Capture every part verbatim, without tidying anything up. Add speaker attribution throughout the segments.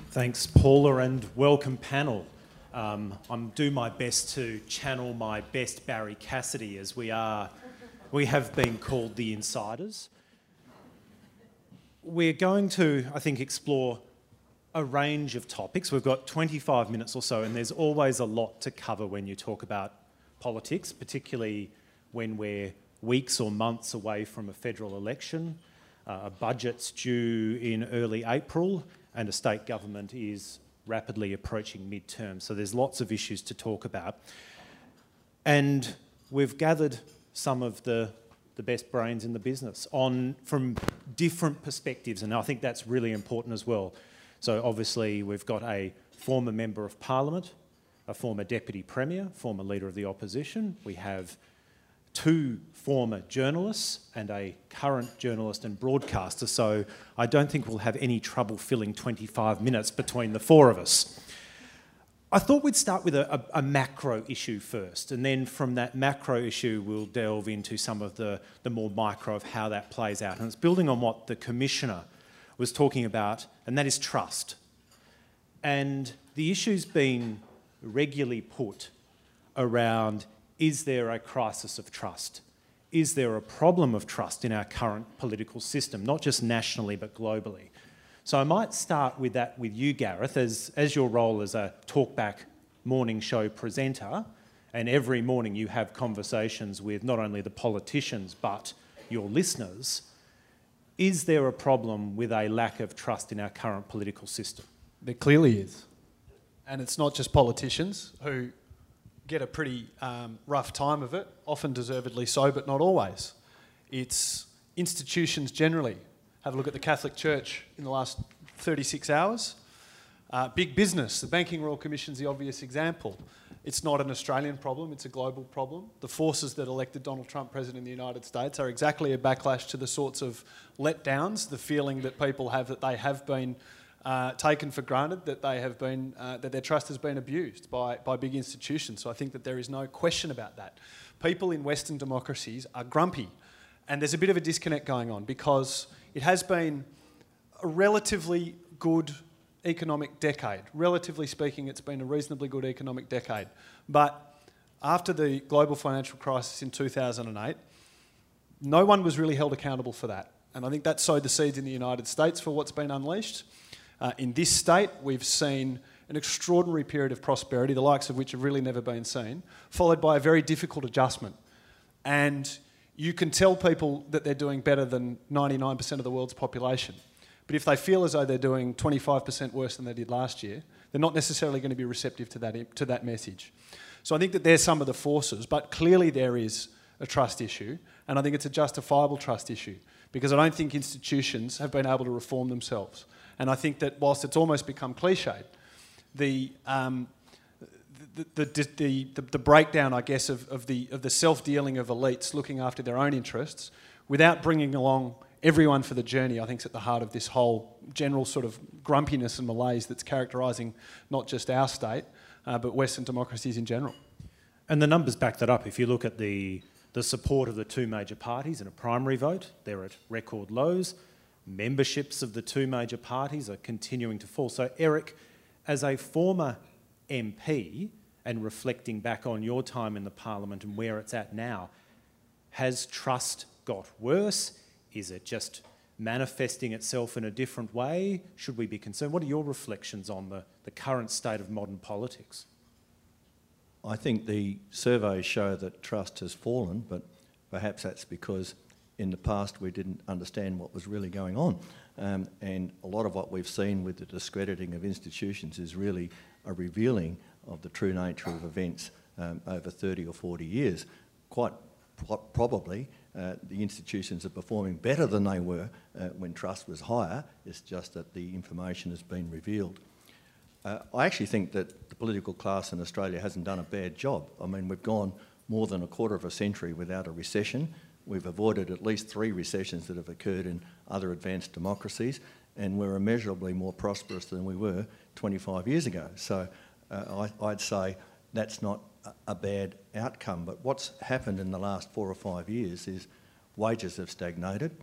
Speaker 1: Thanks, Paula, and welcome panel. Um, I'm do my best to channel my best Barry Cassidy, as we are, we have been called the insiders. We're going to, I think, explore a range of topics. We've got twenty-five minutes or so, and there's always a lot to cover when you talk about politics, particularly when we're weeks or months away from a federal election. Uh, a budget's due in early April, and a state government is rapidly approaching midterm. So there's lots of issues to talk about. And we've gathered some of the, the best brains in the business on from different perspectives, and I think that's really important as well. So obviously we've got a former Member of Parliament, a former Deputy Premier, former Leader of the Opposition. We have two former journalists and a current journalist and broadcaster, so I don't think we'll have any trouble filling twenty-five minutes between the four of us. I thought we'd start with a, a, a macro issue first, and then from that macro issue we'll delve into some of the, the more micro of how that plays out. And it's building on what the Commissioner was talking about, and that is trust. And the issue's been regularly put around, is there a crisis of trust? Is there a problem of trust in our current political system, not just nationally but globally? So I might start with that with you, Gareth, as, as your role as a talkback morning show presenter, and every morning you have conversations with not only the politicians but your listeners. Is there a problem with a lack of trust in our current political system?
Speaker 2: There clearly is. And it's not just politicians who get a pretty um, rough time of it, often deservedly so, but not always. It's institutions generally. Have a look at the Catholic Church in the last thirty-six hours. Uh, big business, the Banking Royal Commission's the obvious example. It's not an Australian problem, it's a global problem. The forces that elected Donald Trump President of the United States are exactly a backlash to the sorts of letdowns, the feeling that people have that they have been Uh, taken for granted, that they have been, uh, that their trust has been abused by, by big institutions. So I think that there is no question about that. People in Western democracies are grumpy, and there's a bit of a disconnect going on because it has been a relatively good economic decade. Relatively speaking, it's been a reasonably good economic decade. But after the global financial crisis in two thousand eight, no one was really held accountable for that. And I think that sowed the seeds in the United States for what's been unleashed. Uh, in this state, we've seen an extraordinary period of prosperity, the likes of which have really never been seen, followed by a very difficult adjustment. And you can tell people that they're doing better than ninety-nine percent of the world's population. But if they feel as though they're doing twenty-five percent worse than they did last year, they're not necessarily going to be receptive to that, to that message. So I think that there's some of the forces, but clearly there is a trust issue, and I think it's a justifiable trust issue, because I don't think institutions have been able to reform themselves. And I think that whilst it's almost become cliched, the, um, the, the, the, the, the breakdown, I guess, of, of the, of the self-dealing of elites looking after their own interests without bringing along everyone for the journey, I think is at the heart of this whole general sort of grumpiness and malaise that's characterising not just our state, uh, but Western democracies in general.
Speaker 1: And the numbers back that up. If you look at the, the support of the two major parties in a primary vote, they're at record lows. Memberships of the two major parties are continuing to fall. So Eric, as a former M P and reflecting back on your time in the Parliament and where it's at now, has trust got worse? Is it just manifesting itself in a different way? Should we be concerned? What are your reflections on the, the current state of modern politics?
Speaker 3: I think the surveys show that trust has fallen, but perhaps that's because in the past we didn't understand what was really going on. Um, and a lot of what we've seen with the discrediting of institutions is really a revealing of the true nature of events um, over thirty or forty years. Quite pro probably uh, the institutions are performing better than they were uh, when trust was higher. It's just that the information has been revealed. Uh, I actually think that the political class in Australia hasn't done a bad job. I mean, we've gone more than a quarter of a century without a recession. We've avoided at least three recessions that have occurred in other advanced democracies, and we're immeasurably more prosperous than we were twenty-five years ago. So uh, I, I'd say that's not a, a bad outcome. But what's happened in the last four or five years is wages have stagnated,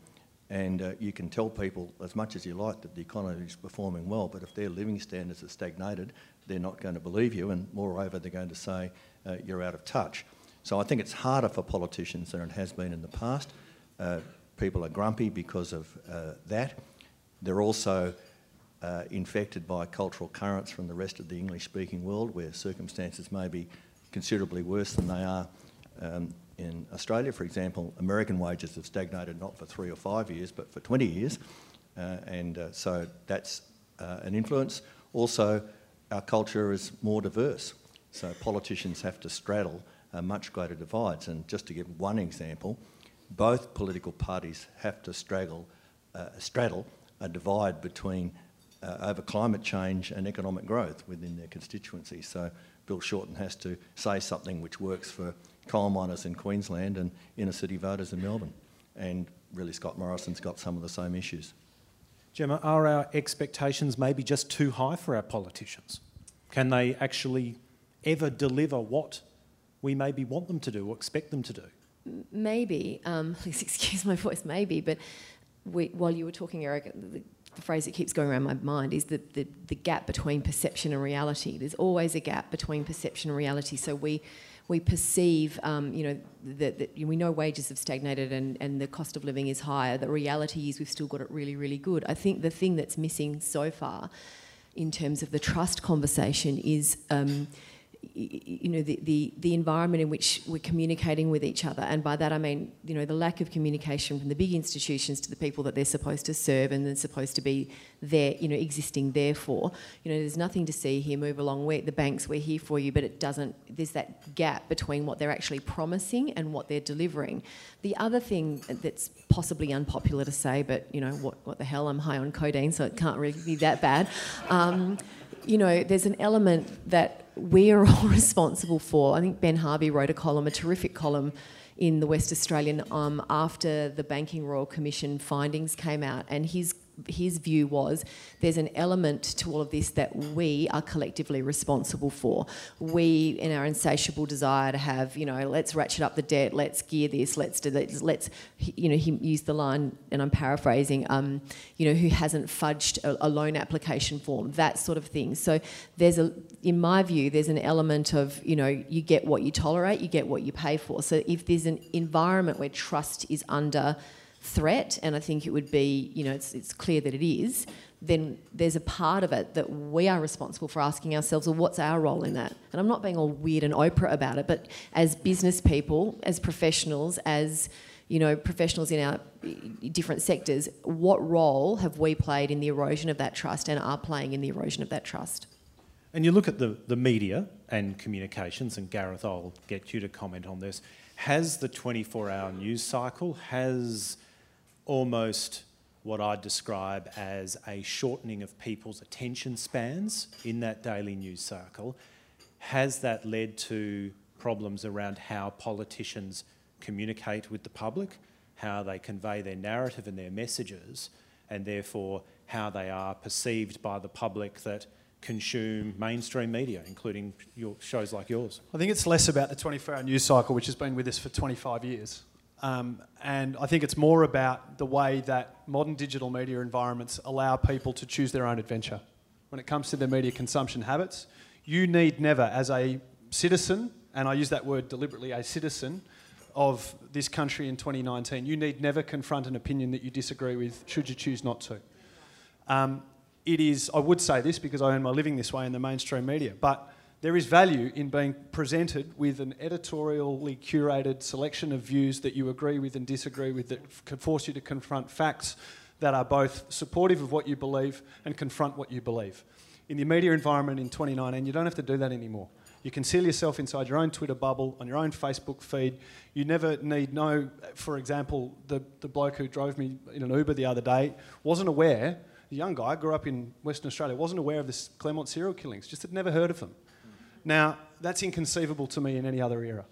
Speaker 3: And uh, you can tell people as much as you like that the economy is performing well, but if their living standards are stagnated, they're not going to believe you, and moreover, they're going to say uh, you're out of touch. So I think it's harder for politicians than it has been in the past. Uh, people are grumpy because of uh, that. They're also uh, infected by cultural currents from the rest of the English-speaking world, where circumstances may be considerably worse than they are um, in Australia. For example, American wages have stagnated not for three or five years, but for twenty years. Uh, and uh, so that's uh, an influence. Also, our culture is more diverse. So politicians have to straddle uh, much greater divides. And just to give one example, both political parties have to straggle, uh, straddle a divide between uh, over climate change and economic growth within their constituency. So Bill Shorten has to say something which works for coal miners in Queensland and inner city voters in Melbourne. And really Scott Morrison's got some of the same issues.
Speaker 1: Gemma, are our expectations maybe just too high for our politicians? Can they actually ever deliver what we maybe want them to do or expect them to do?
Speaker 4: Maybe, um, please excuse my voice, maybe, but we, while you were talking, Eric, the, the phrase that keeps going around my mind is that the, the gap between perception and reality. There's always a gap between perception and reality. So we we perceive, um, you know, that, that we know wages have stagnated and, and the cost of living is higher. The reality is we've still got it really, really good. I think the thing that's missing so far in terms of the trust conversation is um, you know, the, the, the environment in which we're communicating with each other. And by that I mean, you know, the lack of communication from the big institutions to the people that they're supposed to serve and they're supposed to be there, you know, existing there for. You know, there's nothing to see here, move along, we're, the banks, we're here for you, but it doesn't, there's that gap between what they're actually promising and what they're delivering. The other thing that's possibly unpopular to say, but, you know, what, what the hell, I'm high on codeine, so it can't really be that bad. Um, you know, there's an element that we are all responsible for. I think Ben Harvey wrote a column, a terrific column in the West Australian um, after the Banking Royal Commission findings came out, and his his view was there's an element to all of this that we are collectively responsible for. We, in our insatiable desire to have, you know, let's ratchet up the debt, let's gear this, let's do this, let's, you know, he used the line, and I'm paraphrasing, um, you know, who hasn't fudged a, a loan application form, that sort of thing. So there's a, in my view, there's an element of, you know, you get what you tolerate, you get what you pay for. So if there's an environment where trust is under threat, and I think it would be, you know, it's, it's clear that it is, then there's a part of it that we are responsible for asking ourselves, well, what's our role in that? And I'm not being all weird and Oprah about it, but as business people, as professionals, as, you know, professionals in our different sectors, what role have we played in the erosion of that trust and are playing in the erosion of that trust?
Speaker 1: And you look at the, the media and communications, and Gareth, I'll get you to comment on this. Has the twenty-four hour news cycle, has almost what I'd describe as a shortening of people's attention spans in that daily news cycle, has that led to problems around how politicians communicate with the public, how they convey their narrative and their messages, and therefore how they are perceived by the public that consume mainstream media, including your shows like yours?
Speaker 2: I think it's less about the twenty-four hour news cycle, which has been with us for twenty-five years. Um, and I think it's more about the way that modern digital media environments allow people to choose their own adventure. When it comes to their media consumption habits, you need never, as a citizen, and I use that word deliberately, a citizen of this country in twenty nineteen, you need never confront an opinion that you disagree with, should you choose not to. Um, it is, I would say this because I earn my living this way in the mainstream media, but there is value in being presented with an editorially curated selection of views that you agree with and disagree with, that can force you to confront facts that are both supportive of what you believe and confront what you believe. In the media environment in twenty nineteen, you don't have to do that anymore. You can seal yourself inside your own Twitter bubble, on your own Facebook feed. You never need know, for example, the, the bloke who drove me in an Uber the other day wasn't aware, a young guy, grew up in Western Australia, wasn't aware of the Claremont serial killings, just had never heard of them. Now, that's inconceivable to me in any other era.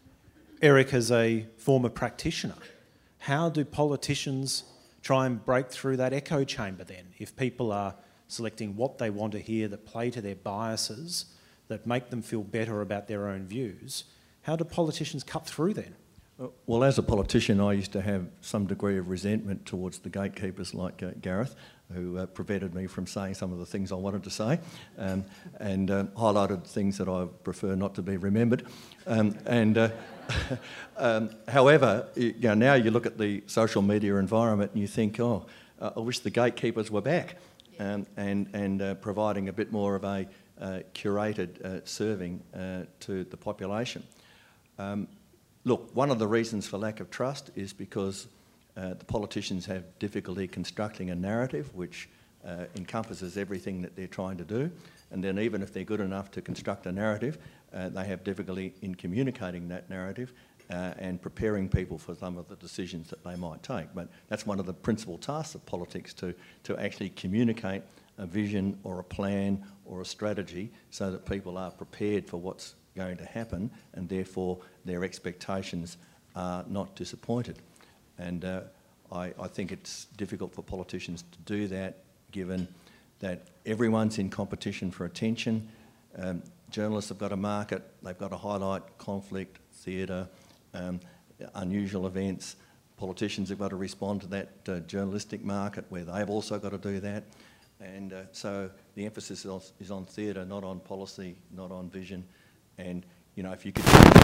Speaker 1: Eric, as a former practitioner, how do politicians try and break through that echo chamber then? If people are selecting what they want to hear that play to their biases, that make them feel better about their own views, how do politicians cut through then?
Speaker 3: Well, as a politician, I used to have some degree of resentment towards the gatekeepers like uh, Gareth, who uh, prevented me from saying some of the things I wanted to say, um, and uh, highlighted things that I prefer not to be remembered. Um, and uh, um, however, you know, now you look at the social media environment and you think, oh, uh, I wish the gatekeepers were back, um, and and uh, providing a bit more of a uh, curated uh, serving uh, to the population. Um, Look, one of the reasons for lack of trust is because uh, the politicians have difficulty constructing a narrative which uh, encompasses everything that they're trying to do, and then even if they're good enough to construct a narrative, uh, they have difficulty in communicating that narrative uh, and preparing people for some of the decisions that they might take. But that's one of the principal tasks of politics, to, to actually communicate a vision or a plan or a strategy so that people are prepared for what's going to happen, and therefore their expectations are not disappointed. And uh, I, I think it's difficult for politicians to do that, given that everyone's in competition for attention. Um, journalists have got a market, they've got to highlight conflict, theatre, um, unusual events. Politicians have got to respond to that uh, journalistic market where they've also got to do that. And uh, so the emphasis is on, is on theatre, not on policy, not on vision. And, you know, if you could...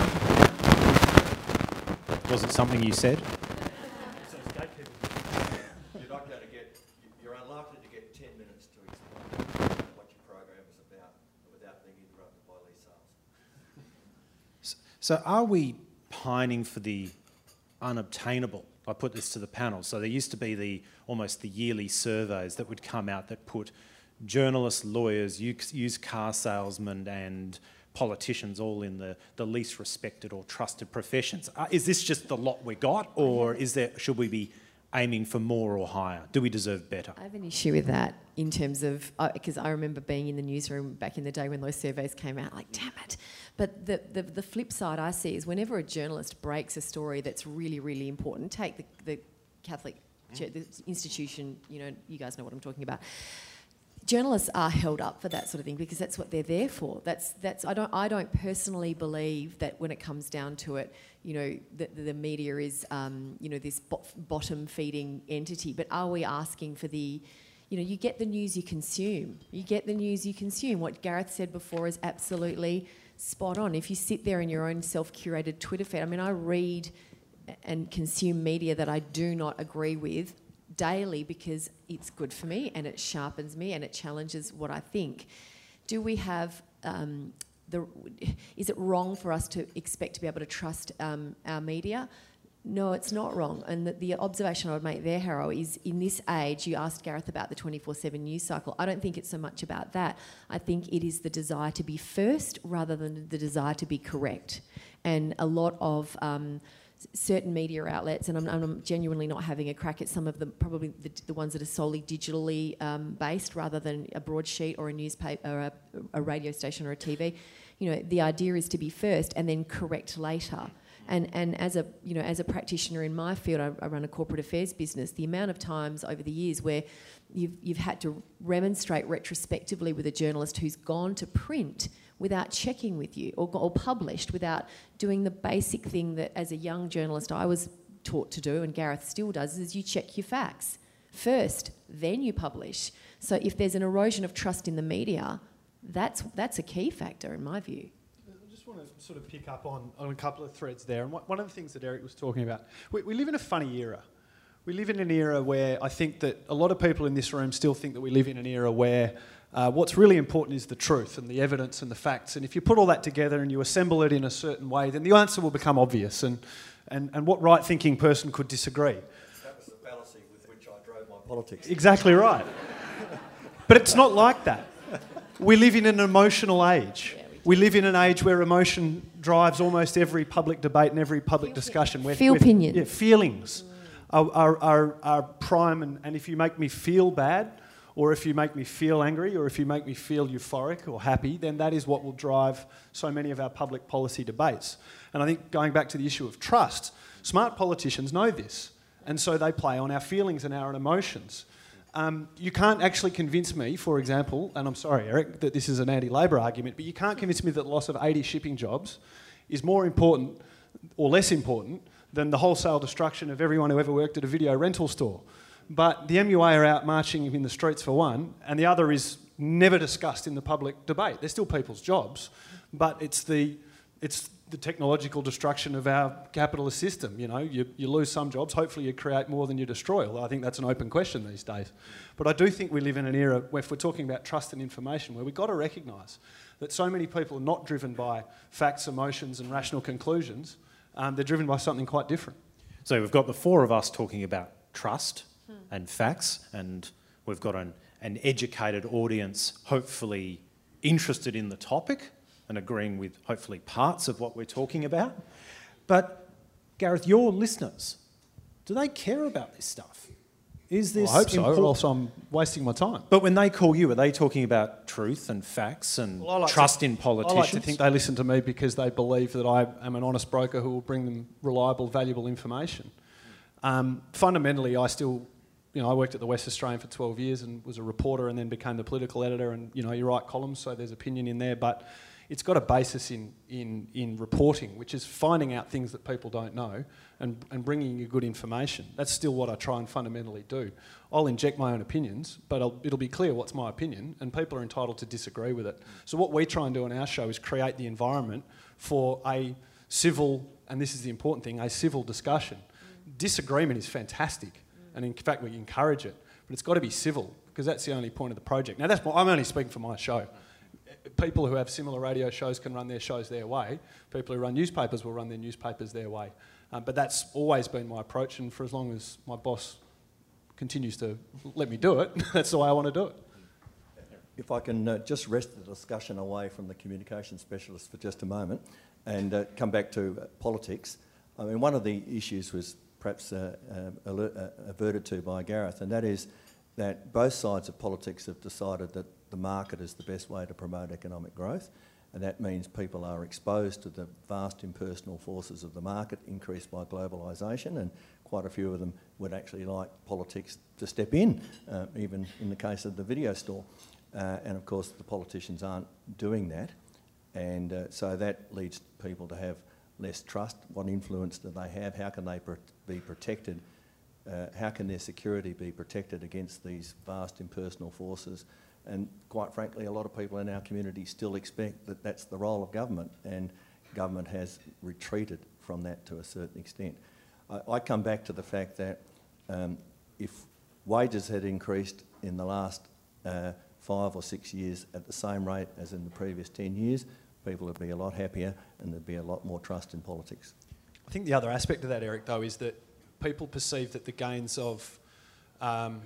Speaker 1: Was it something you said?
Speaker 3: You're not going to get... You're unlikely to get ten minutes to explain what your program is about without being interrupted by Lee Sales.
Speaker 1: So are we pining for the unobtainable? I put this to the panel. So there used to be the almost the yearly surveys that would come out that put journalists, lawyers, used car salesmen and politicians all in the, the least respected or trusted professions. Uh, is this just the lot we got, or is there, should we be aiming for more or higher? Do we deserve better?
Speaker 4: I have an issue with that in terms of, because uh, I remember being in the newsroom back in the day when those surveys came out, like, damn it. But the, the, the flip side I see is whenever a journalist breaks a story that's really, really important, take the, the Catholic Church, the institution, you know, you guys know what I'm talking about. Journalists are held up for that sort of thing because that's what they're there for. That's that's I don't I don't personally believe that when it comes down to it, you know, the, the media is um, you know, this bo- bottom feeding entity. But are we asking for the, you know, you get the news you consume. You get the news you consume. What Gareth said before is absolutely spot on. If you sit there in your own self-curated Twitter feed, I mean, I read and consume media that I do not agree with daily because it's good for me and it sharpens me and it challenges what I think. Do we have um, the? Is it wrong for us to expect to be able to trust um, our media? No, it's not wrong. And the, the observation I would make there, Harold, is in this age, you asked Gareth about the twenty-four seven news cycle. I don't think it's so much about that. I think it is the desire to be first rather than the desire to be correct. And a lot of um, certain media outlets, and I'm, I'm genuinely not having a crack at some of them, probably the, the ones that are solely digitally um, based rather than a broadsheet or a newspaper or a, a radio station or a T V. You know, the idea is to be first and then correct later. And and as a you know as a practitioner in my field, I, I run a corporate affairs business. The amount of times over the years where you've you've had to remonstrate retrospectively with a journalist who's gone to print without checking with you, or, or published without doing the basic thing that as a young journalist I was taught to do, and Gareth still does, is you check your facts first, then you publish. So if there's an erosion of trust in the media, that's that's a key factor in my view.
Speaker 2: I just want to sort of pick up on, on a couple of threads there. And one of the things that Eric was talking about, we, we live in a funny era. We live in an era where I think that a lot of people in this room still think that we live in an era where uh, what's really important is the truth and the evidence and the facts. And if you put all that together and you assemble it in a certain way, then the answer will become obvious. And, and, and what right-thinking person could disagree?
Speaker 3: That was the fallacy with which I drove my politics.
Speaker 2: Exactly right. But it's not like that. We live in an emotional age. We live in an age where emotion drives almost every public debate and every public
Speaker 4: Feel
Speaker 2: discussion. Where,
Speaker 4: Feel
Speaker 2: where,
Speaker 4: opinions.
Speaker 2: Yeah, feelings are, are, are, are prime, and, and if you make me feel bad, or if you make me feel angry, or if you make me feel euphoric or happy, then that is what will drive so many of our public policy debates. And I think going back to the issue of trust, smart politicians know this, and so they play on our feelings and our emotions. Um, you can't actually convince me, for example, and I'm sorry, Eric, that this is an anti-Labor argument, but you can't convince me that the loss of eighty shipping jobs is more important or less important than the wholesale destruction of everyone who ever worked at a video rental store. But the M U A are out marching in the streets for one, and the other is never discussed in the public debate. They're still people's jobs, but it's the it's the technological destruction of our capitalist system. You know, you, you lose some jobs, hopefully you create more than you destroy. Although I think that's an open question these days. But I do think we live in an era where, if we're talking about trust and information, where we've got to recognise that so many people are not driven by facts, emotions and rational conclusions. Um, they're driven by something quite different.
Speaker 1: So we've got the four of us talking about trust hmm. and facts, and we've got an, an educated audience hopefully interested in the topic and agreeing with hopefully parts of what we're talking about. But Gareth, your listeners, do they care about this stuff? Is this
Speaker 2: well, I hope so,
Speaker 1: important?
Speaker 2: or else I'm wasting my time.
Speaker 1: But when they call you, are they talking about truth and facts and
Speaker 2: well, like
Speaker 1: trust
Speaker 2: to,
Speaker 1: in politicians?
Speaker 2: I like to think they listen to me because they believe that I am an honest broker who will bring them reliable, valuable information. Um, fundamentally, I still, you know, I worked at the West Australian for twelve years and was a reporter and then became the political editor, and, you know, you write columns, so there's opinion in there, but it's got a basis in, in, in reporting, which is finding out things that people don't know and, and bringing you good information. That's still what I try and fundamentally do. I'll inject my own opinions, but I'll, it'll be clear what's my opinion, and people are entitled to disagree with it. So what we try and do on our show is create the environment for a civil, and this is the important thing, a civil discussion. Mm. Disagreement is fantastic, mm. and in fact we encourage it, but it's got to be civil, because that's the only point of the project. Now, that's my, I'm only speaking for my show. People who have similar radio shows can run their shows their way. People who run newspapers will run their newspapers their way. Um, but that's always been my approach, and for as long as my boss continues to let me do it, that's the way I want to do it.
Speaker 3: If I can uh, just wrest the discussion away from the communication specialist for just a moment and uh, come back to uh, politics. I mean, one of the issues was perhaps uh, uh, alert, uh, averted to by Gareth, and that is that both sides of politics have decided that the market is the best way to promote economic growth, and that means people are exposed to the vast impersonal forces of the market increased by globalisation, and quite a few of them would actually like politics to step in, uh, even in the case of the video store. Uh, and of course the politicians aren't doing that, and uh, so that leads people to have less trust. What influence do they have? How can they pr- be protected? Uh, how can their security be protected against these vast impersonal forces? And quite frankly, a lot of people in our community still expect that that's the role of government, and government has retreated from that to a certain extent. I, I come back to the fact that um, if wages had increased in the last uh, five or six years at the same rate as in the previous ten years, people would be a lot happier and there'd be a lot more trust in politics.
Speaker 2: I think the other aspect of that, Eric, though, is that people perceive that the gains of um,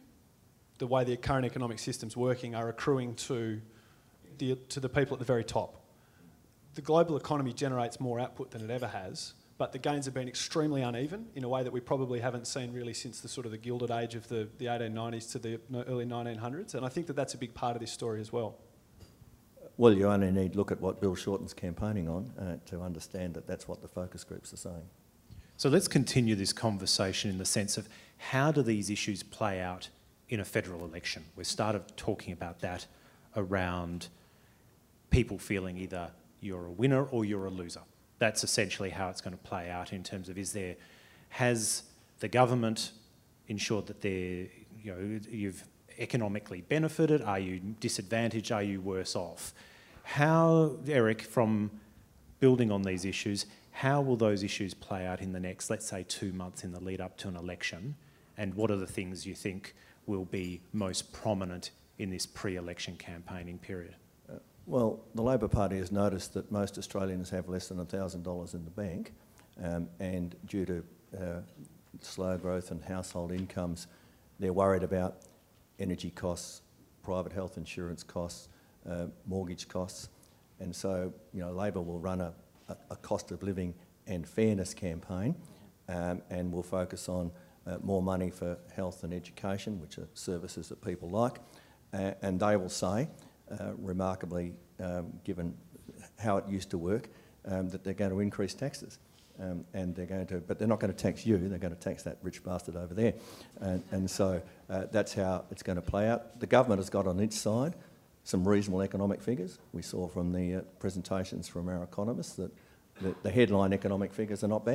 Speaker 2: the way the current economic system's working are accruing to the, to the people at the very top. The global economy generates more output than it ever has, but the gains have been extremely uneven in a way that we probably haven't seen really since the sort of the Gilded Age of the, the eighteen nineties to the early nineteen hundreds, and I think that that's a big part of this story as well.
Speaker 3: Well, you only need to look at what Bill Shorten's campaigning on uh, to understand that that's what the focus groups are saying.
Speaker 1: So let's continue this conversation in the sense of how do these issues play out in a federal election? We've started talking about that around people feeling either you're a winner or you're a loser. That's essentially how it's going to play out in terms of is there, has the government ensured that they're, you know, you've economically benefited? Are you disadvantaged? Are you worse off? How, Eric, from building on these issues, how will those issues play out in the next, let's say, two months in the lead up to an election? And what are the things you think will be most prominent in this pre-election campaigning period?
Speaker 3: Uh, well, the Labor Party has noticed that most Australians have less than one thousand dollars in the bank, um, and due to uh, slow growth in household incomes, they're worried about energy costs, private health insurance costs, uh, mortgage costs, and so, you know, Labor will run a, a, a cost of living and fairness campaign, um, and will focus on uh, more money for health and education, which are services that people like, uh, and they will say, uh, remarkably, um, given how it used to work, um, that they're going to increase taxes. Um, and they're going to, but they're not going to tax you, they're going to tax that rich bastard over there. And, and so uh, that's how it's going to play out. The government has got on its side some reasonable economic figures. We saw from the uh, presentations from our economists that the, the headline economic figures are not bad.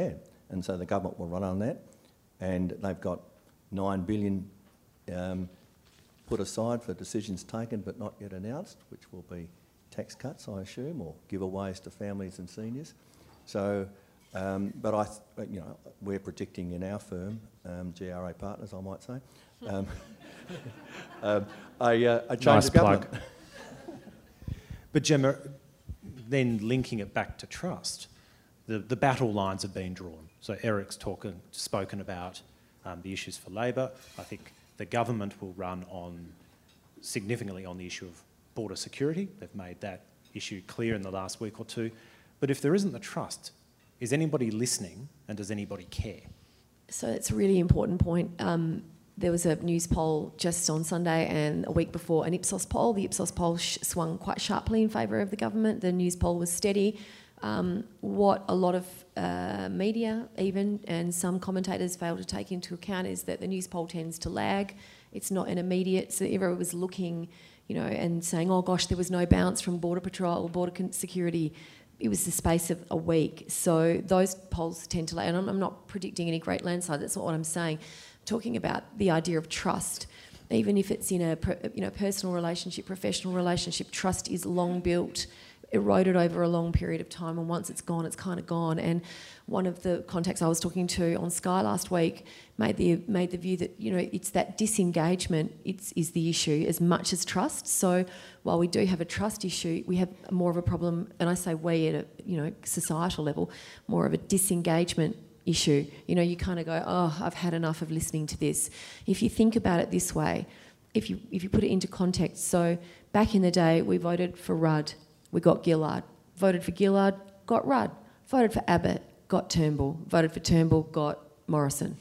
Speaker 3: and so the government will run on that. And they've got nine billion um, put aside for decisions taken but not yet announced, which will be tax cuts, I assume, or giveaways to families and seniors. So, um, but I, th- you know, we're predicting in our firm, um, G R A Partners, I might say, um, um, a, uh, a change
Speaker 1: Nice
Speaker 3: of government.
Speaker 1: plug. But Gemma, then linking it back to trust, the, the battle lines have been drawn. So Eric's talking, spoken about um, the issues for Labor. I think the government will run on significantly on the issue of border security. They've made that issue clear in the last week or two. But if there isn't the trust, is anybody listening and does anybody care?
Speaker 4: So it's a really important point. Um, there was a news poll just on Sunday and a week before an Ipsos poll. The Ipsos poll sh- swung quite sharply in favour of the government. The news poll was steady. Um, what a lot of uh, media even and some commentators fail to take into account is that the news poll tends to lag. It's not an immediate, so everyone was looking, you know, and saying, oh gosh, there was no bounce from Border Patrol or Border Security. It was the space of a week. So those polls tend to lag, and I'm, I'm not predicting any great landslide, that's not what I'm saying. I'm talking about the idea of trust. Even if it's in a you know personal relationship, professional relationship, trust is long built, eroded over a long period of time, and once it's gone, it's kind of gone. And one of the contacts I was talking to on Sky last week made the made the view that you know it's that disengagement it's, is the issue as much as trust. So while we do have a trust issue, we have more of a problem, and I say we at a you know societal level, more of a disengagement issue. You know, you kind of go, oh, I've had enough of listening to this. If you think about it this way, if you if you put it into context, so back in the day, we voted for Rudd. We got Gillard. Voted for Gillard, got Rudd. Voted for Abbott, got Turnbull. Voted for Turnbull, got Morrison.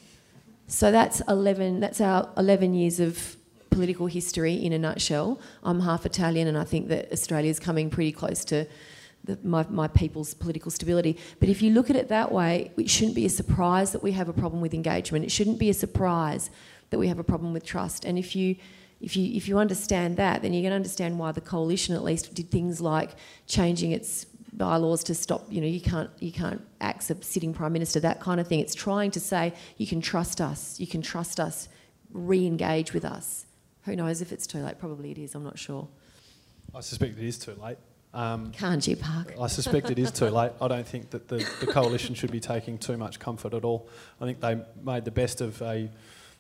Speaker 4: So that's eleven. That's our eleven years of political history in a nutshell. I'm half Italian, and I think that Australia's coming pretty close to the, my, my people's political stability. But if you look at it that way, it shouldn't be a surprise that we have a problem with engagement. It shouldn't be a surprise that we have a problem with trust. And if you If you if you understand that, then you're going to understand why the coalition at least did things like changing its bylaws to stop. You know, you can't you can't axe a sitting prime minister, that kind of thing. It's trying to say you can trust us, you can trust us, re-engage with us. Who knows if it's too late? Probably it is. I'm not sure.
Speaker 2: I suspect it is too late. Um,
Speaker 4: Can't you, Park?
Speaker 2: I suspect it is too late. I don't think that the, the coalition should be taking too much comfort at all. I think they made the best of a.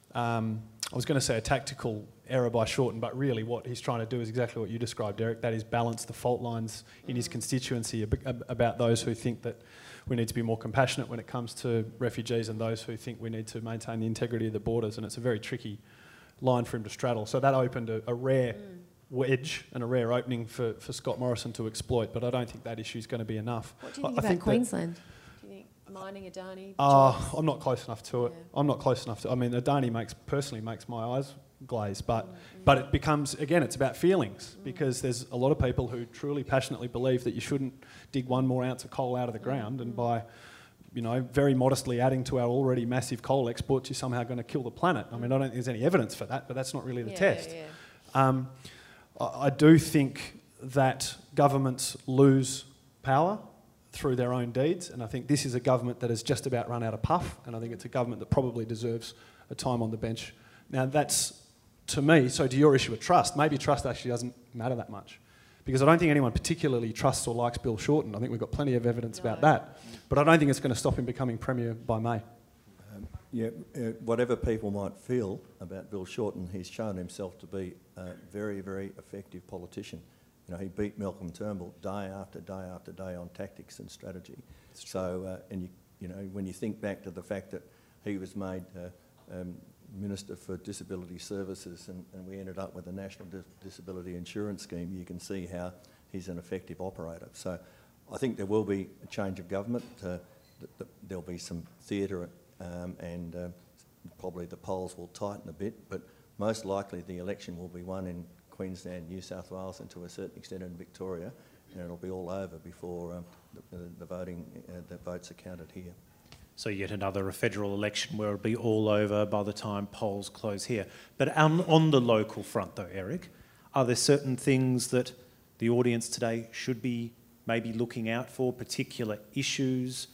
Speaker 2: Um, I was going to say a tactical error by Shorten, but really what he's trying to do is exactly what you described, Derek. That is balance the fault lines in his constituency ab- about those who think that we need to be more compassionate when it comes to refugees and those who think we need to maintain the integrity of the borders. And it's a very tricky line for him to straddle. So that opened a, a rare mm. wedge and a rare opening for, for Scott Morrison to exploit, but I don't think that issue is going to be enough.
Speaker 4: What do you think
Speaker 2: I,
Speaker 4: about
Speaker 2: I think
Speaker 4: Queensland? Do you think mining Adani?
Speaker 2: Uh, I'm not close enough to it.
Speaker 4: Yeah.
Speaker 2: I'm not close enough to. I mean, Adani makes personally makes my eyes glaze, but
Speaker 4: mm.
Speaker 2: but it becomes again, it's about feelings
Speaker 4: mm.
Speaker 2: because there's a lot of people who truly passionately believe that you shouldn't dig one more ounce of coal out of the ground, mm. and by you know very modestly adding to our already massive coal exports, you're somehow going to kill the planet. I mean, I don't think there's any evidence for that, but that's not really the
Speaker 4: yeah,
Speaker 2: test.
Speaker 4: Yeah, yeah.
Speaker 2: Um, I, I do think that governments lose power through their own deeds, and I think this is a government that has just about run out of puff, and I think it's a government that probably deserves a time on the bench. Now that's, to me, so to your issue of trust, maybe trust actually doesn't matter that much, because I don't think anyone particularly trusts or likes Bill Shorten. I think we've got plenty of evidence
Speaker 4: no.
Speaker 2: about that, but I don't think it's going to stop him becoming Premier by May.
Speaker 3: Um, yeah, uh, whatever people might feel about Bill Shorten, he's shown himself to be a very, very effective politician. You know, he beat Malcolm Turnbull day after day after day on tactics and strategy. So, uh, and you, you know, when you think back to the fact that he was made uh, um, Minister for Disability Services and, and we ended up with a National Dis- Disability Insurance Scheme, you can see how he's an effective operator. So I think there will be a change of government. Uh, th- th- there'll be some theatre um, and uh, probably the polls will tighten a bit, but most likely the election will be won in Queensland, New South Wales, and to a certain extent in Victoria, and it'll be all over before um, the, the voting, uh, the votes are counted here.
Speaker 1: So yet another federal election where it'll be all over by the time polls close here. But on, on the local front though, Eric, are there certain things that the audience today should be maybe looking out for, particular issues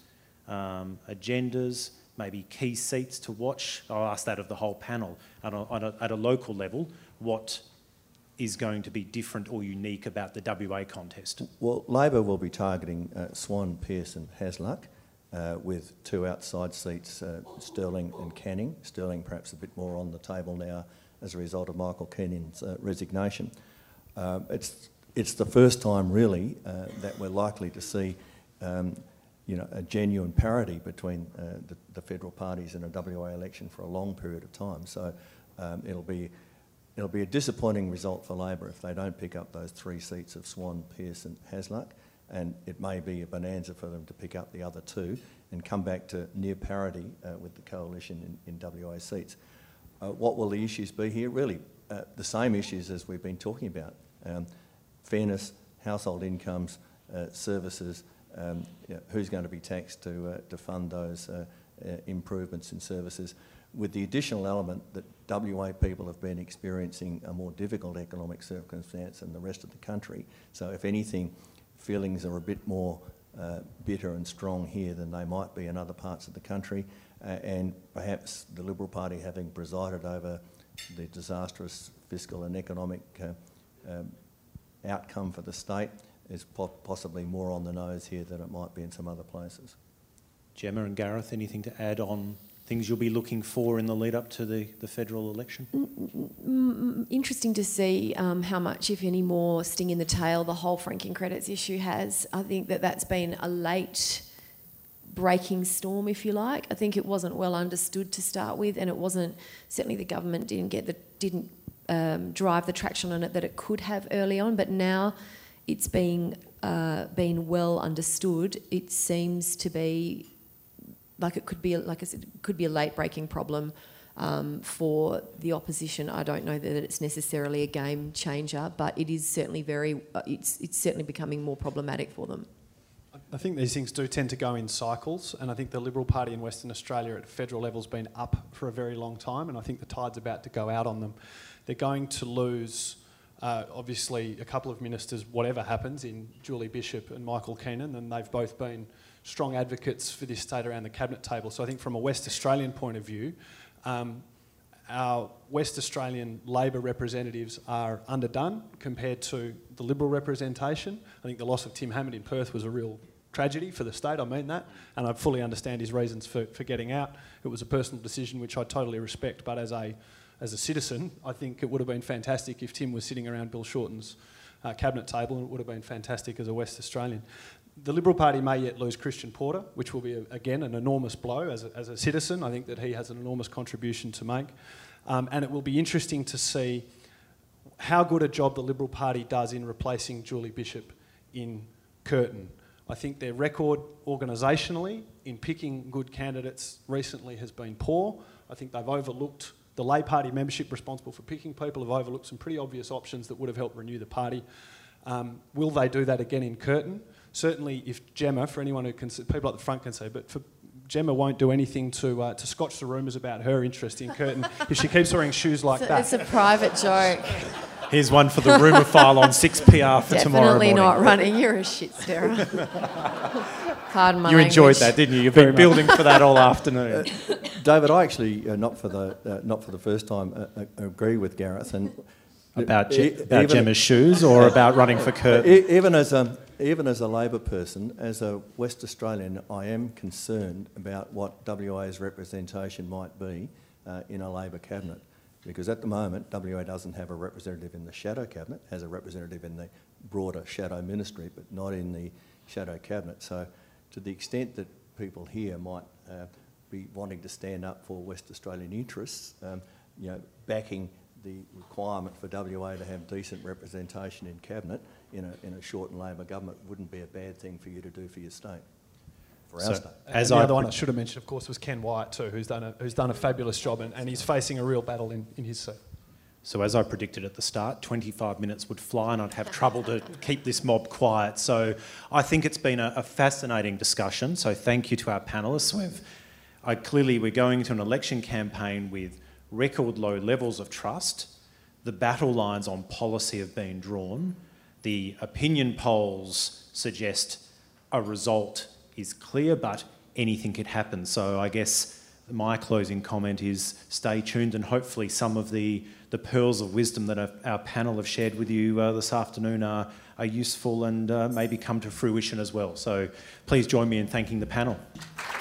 Speaker 1: um, agendas, maybe key seats to watch? I'll ask that of the whole panel. At a, at a, at a local level, what is going to be different or unique about the W A contest?
Speaker 3: Well, Labor will be targeting uh, Swan, Pearson, Hasluck, uh, with two outside seats, uh, Sterling and Canning. Sterling perhaps a bit more on the table now as a result of Michael Kenyon's uh, resignation. Uh, it's, it's the first time really uh, that we're likely to see um, you know, a genuine parity between uh, the, the federal parties in a W A election for a long period of time. So um, it'll be It'll be a disappointing result for Labor if they don't pick up those three seats of Swan, Pearson, Hasluck, and it may be a bonanza for them to pick up the other two and come back to near parity uh, with the coalition in, in W A seats. Uh, what will the issues be here? Really, uh, the same issues as we've been talking about. Um, fairness, household incomes, uh, services, um, you know, who's going to be taxed to, uh, to fund those uh, uh, improvements in services, with the additional element that W A people have been experiencing a more difficult economic circumstance than the rest of the country. So if anything, feelings are a bit more uh, bitter and strong here than they might be in other parts of the country. Uh, and perhaps the Liberal Party, having presided over the disastrous fiscal and economic uh, um, outcome for the state, is po possibly more on the nose here than it might be in some other places.
Speaker 1: Gemma and Gareth, anything to add on things you'll be looking for in the lead up to the, the federal election?
Speaker 4: Mm, interesting to see um, how much, if any more, sting in the tail the whole franking credits issue has. I think that that's been a late breaking storm, if you like. I think it wasn't well understood to start with, and it wasn't, certainly the government didn't get the, didn't um, drive the traction on it that it could have early on, but now it's being, uh, been well understood. It seems to be like it could be, like I said, it could be a late breaking problem um, for the opposition. I don't know that it's necessarily a game changer, but it is certainly very, uh, it's, it's certainly becoming more problematic for them.
Speaker 2: I think these things do tend to go in cycles, and I think the Liberal Party in Western Australia at federal level has been up for a very long time, and I think the tide's about to go out on them. They're going to lose, uh, obviously, a couple of ministers, whatever happens, in Julie Bishop and Michael Keenan, and they've both been strong advocates for this state around the cabinet table. So I think from a West Australian point of view, um, our West Australian Labor representatives are underdone compared to the Liberal representation. I think the loss of Tim Hammond in Perth was a real tragedy for the state, I mean that, and I fully understand his reasons for, for getting out. It was a personal decision which I totally respect, but as a, as a citizen, I think it would have been fantastic if Tim was sitting around Bill Shorten's uh, cabinet table, and it would have been fantastic as a West Australian. The Liberal Party may yet lose Christian Porter, which will be, a, again, an enormous blow as a, as a citizen. I think that he has an enormous contribution to make. Um, and it will be interesting to see how good a job the Liberal Party does in replacing Julie Bishop in Curtin. I think their record organisationally in picking good candidates recently has been poor. I think they've overlooked, the Labor Party membership responsible for picking people have overlooked some pretty obvious options that would have helped renew the party. Um, will they do that again in Curtin? Certainly if Gemma, for anyone who can, people at the front can say, but for Gemma won't do anything to uh, to scotch the rumours about her interest in Curtin if she keeps wearing shoes like
Speaker 4: it's,
Speaker 2: that.
Speaker 4: It's a private joke.
Speaker 1: Here's one for the rumour file on six P R for tomorrow morning.
Speaker 4: Definitely not running. You're a shit stirrer. Pardon my
Speaker 1: You
Speaker 4: language.
Speaker 1: enjoyed that, didn't you? You've been building for that all afternoon.
Speaker 3: Uh, David, I actually, uh, not for the uh, not for the first time, uh, uh, agree with Gareth. And
Speaker 1: About,
Speaker 3: e-
Speaker 1: Ge- about
Speaker 3: even-
Speaker 1: Gemma's shoes or about running for Curtin?
Speaker 3: E- even as a even as a Labor person, as a West Australian, I am concerned about what W A's representation might be uh, in a Labor cabinet, because at the moment W A doesn't have a representative in the shadow cabinet, has a representative in the broader shadow ministry, but not in the shadow cabinet. So, to the extent that people here might uh, be wanting to stand up for West Australian interests, um, you know, backing the requirement for W A to have decent representation in cabinet in a, in a short and Labor government wouldn't be a bad thing for you to do for your state, for our
Speaker 1: So,
Speaker 3: state.
Speaker 1: as
Speaker 2: and the
Speaker 1: I
Speaker 2: other one
Speaker 1: pre-
Speaker 2: I should have mentioned, of course, was Ken Wyatt too, who's done a, who's done a fabulous job, and, and he's facing a real battle in, in his seat.
Speaker 1: So as I predicted at the start, twenty-five minutes would fly and I'd have trouble to keep this mob quiet. So I think it's been a, a fascinating discussion. So thank you to our panellists. We've, I, clearly we're going to an election campaign with record low levels of trust. The battle lines on policy have been drawn. The opinion polls suggest a result is clear, but anything could happen. So I guess my closing comment is stay tuned, and hopefully some of the, the pearls of wisdom that our, our panel have shared with you uh, this afternoon are, are useful and uh, maybe come to fruition as well. So please join me in thanking the panel.